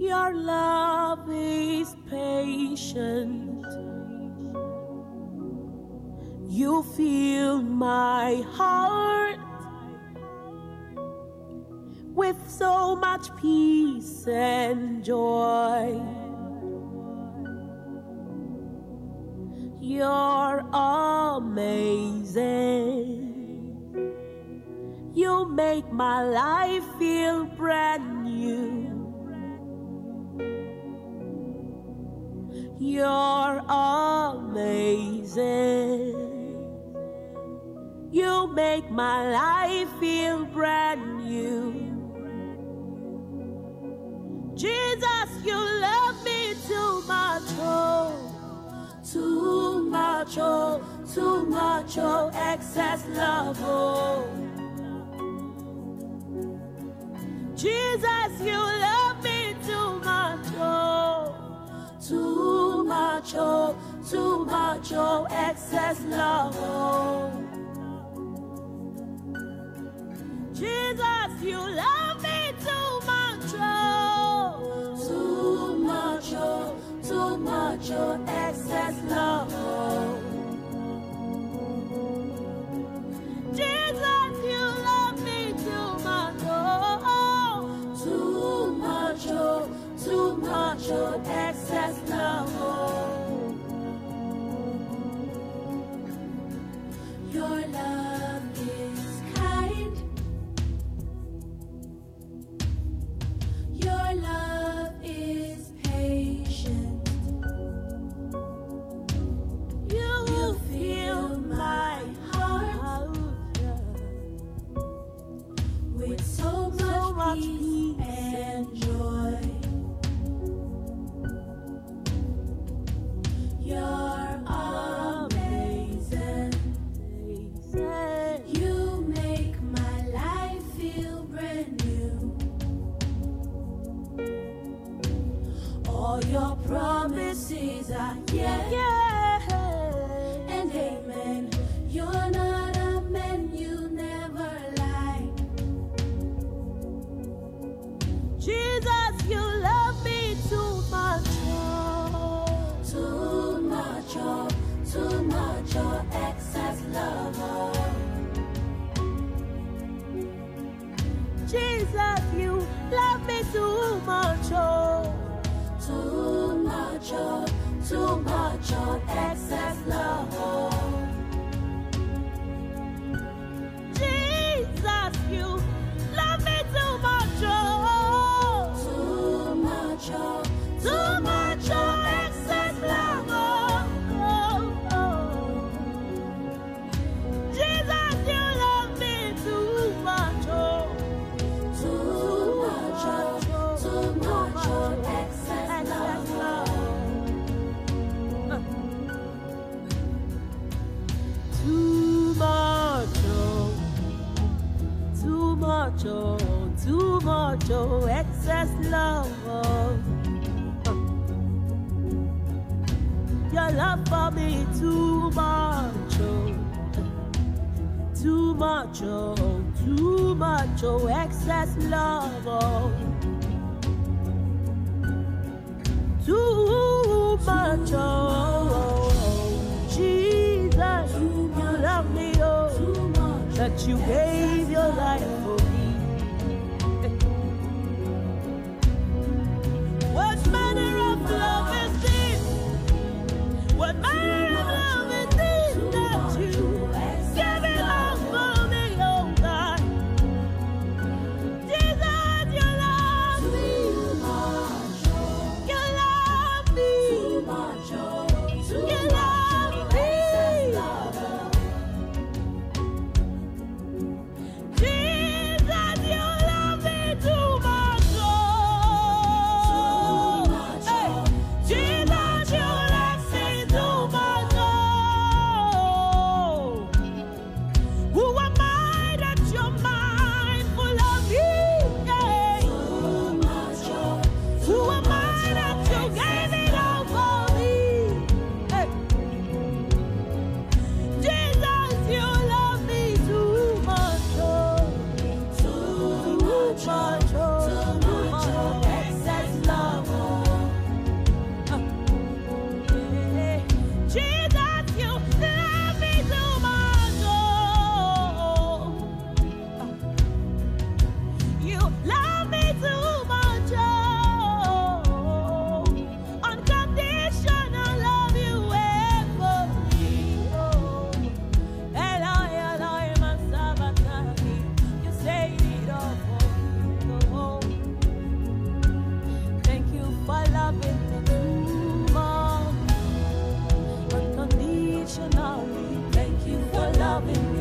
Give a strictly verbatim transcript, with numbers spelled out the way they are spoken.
Your love is patient. You fill my heart with so much peace and joy. You're amazing. You make my life feel brand new. You're amazing. You make my life feel brand new. Jesus, you love me too much, oh, too much, oh, too much, oh, excess love, oh. Jesus, you love me too much, oh, too much, oh, too much, oh, excess love, oh. Jesus, you love me too much, oh, too much, oh, too much, oh, excess love, oh. Jesus, you love me too much, oh, too much, oh, too much, oh, excess love, oh. Your love is kind. Your love is patient. You, you fill my heart with so much, so much peace, peace and joy. You're amazing. You make my life feel brand new. All your promises are yes, yeah, and amen. You're not a man, you never lie. Jesus, you love me too much, oh, too much, oh, too much, oh, excess love, oh. Jesus, you love me too much, oh, too much, oh, too much, oh, excess love, oh. Jesus, you love me too much, oh, too much, oh, too much, oh, excess love, oh, oh, oh. Jesus, you love me too much, oh, too much, oh, too much, oh, excess love, oh. Too much, oh, too much, oh, too much, oh, excess love, oh. Your love for me too much, oh, too much, oh, too much, oh, excess love, oh. Too much, oh, Jesus, you love me, oh, that you gave your life for me. What manner of love is this? What manner of love is this that you give it all for me, oh God? Jesus, you love me. You love me. You love me. loving me.